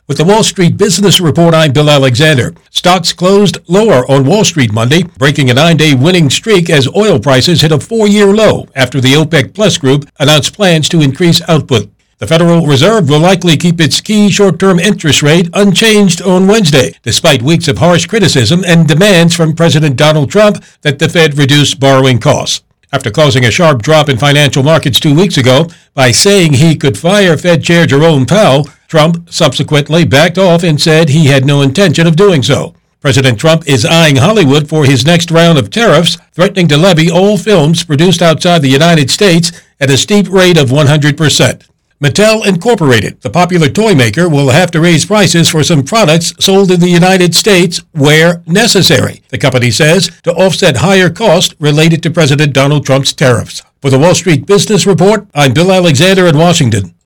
With the Wall Street Business Report, I'm Bill Alexander. Stocks closed lower on Wall Street Monday, breaking a 9-day winning streak as oil prices hit a 4-year low after the OPEC Plus group announced plans to increase output. The Federal Reserve will likely keep its key short-term interest rate unchanged on Wednesday, despite weeks of harsh criticism and demands from President Donald Trump that the Fed reduce borrowing costs. After causing a sharp drop in financial markets 2 weeks ago by saying he could fire Fed Chair Jerome Powell, Trump subsequently backed off and said he had no intention of doing so. President Trump is eyeing Hollywood for his next round of tariffs, threatening to levy all films produced outside the United States at a steep rate of 100%. Mattel Incorporated, the popular toy maker, will have to raise prices for some products sold in the United States where necessary, the company says, to offset higher costs related to President Donald Trump's tariffs. For the Wall Street Business Report, I'm Bill Alexander in Washington.